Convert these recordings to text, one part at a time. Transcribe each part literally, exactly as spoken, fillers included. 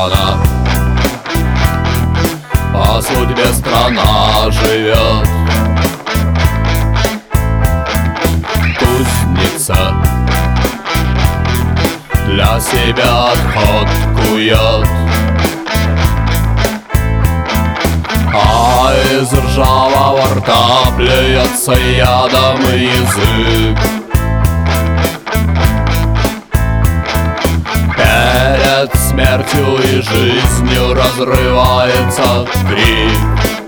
страна, по судьбе страна живет. Кузница для себя отход кует, а из ржавого рта плюется ядом язык. Перед смертью и жизнью разрывается крик.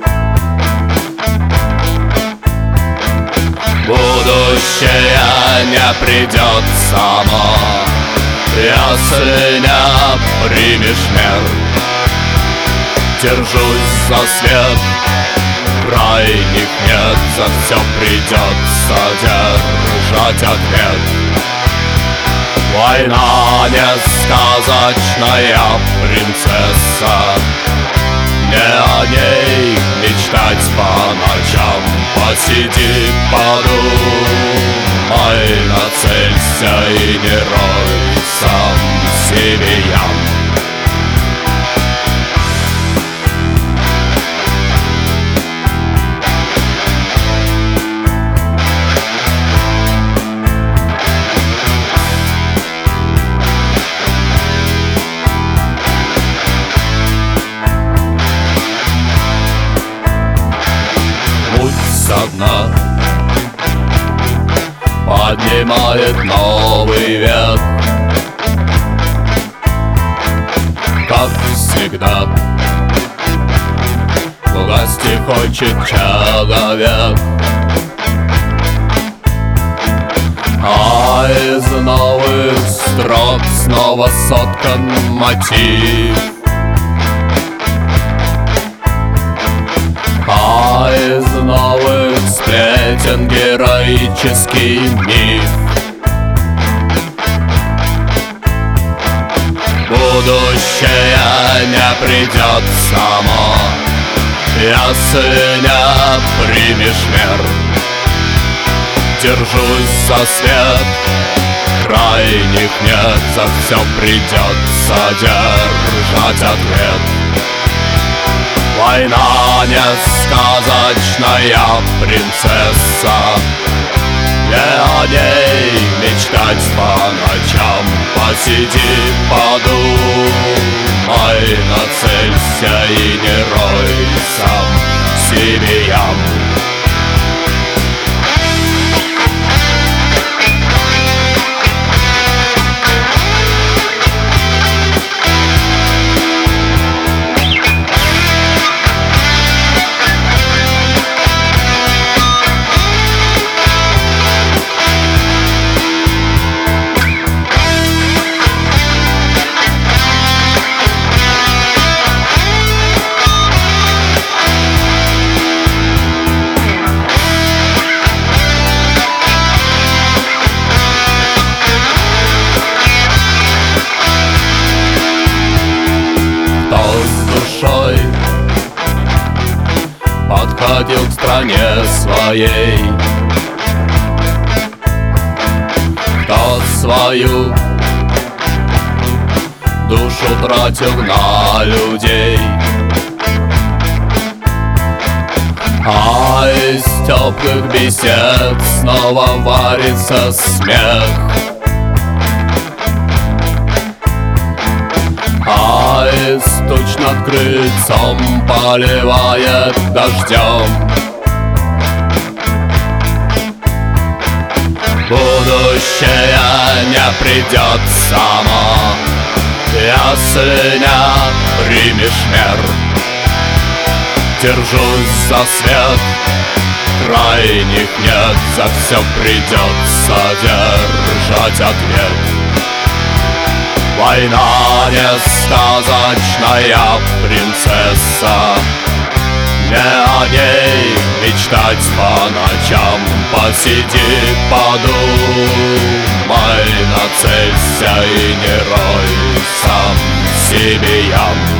Будущее не придет само, если не примешь мер. Держусь за свет, крайних нет, за все придется держать ответ. Война не сказочная принцесса, не о ней мечтать по ночам. Посиди, подумай, нацелься и не рой сам себе ям. Со дна поднимает новый век, как всегда в гости хочет человек. А из новых строк снова соткан мотив, а из новых сплетен героический миф. Будущее не придет само, если не примешь мер. Держусь за свет, крайних нет, за все придется держать ответ. Война не сказочная принцесса, не о ней мечтать по ночам. Посиди, подумай, нацелься и не рой сам себе ям. Подходил к стране своей, кто свою душу тратил на людей, а из теплых бесед снова варится смех. А из туч над крыльцом поливает дождем. Будущее не придет само, если не примешь мер. Держусь за свет, крайних нет, за все придется держать ответ. Война не сказочная принцесса, не о ней мечтать по ночам. Посиди, подумай, нацелься и не рой сам себе ям.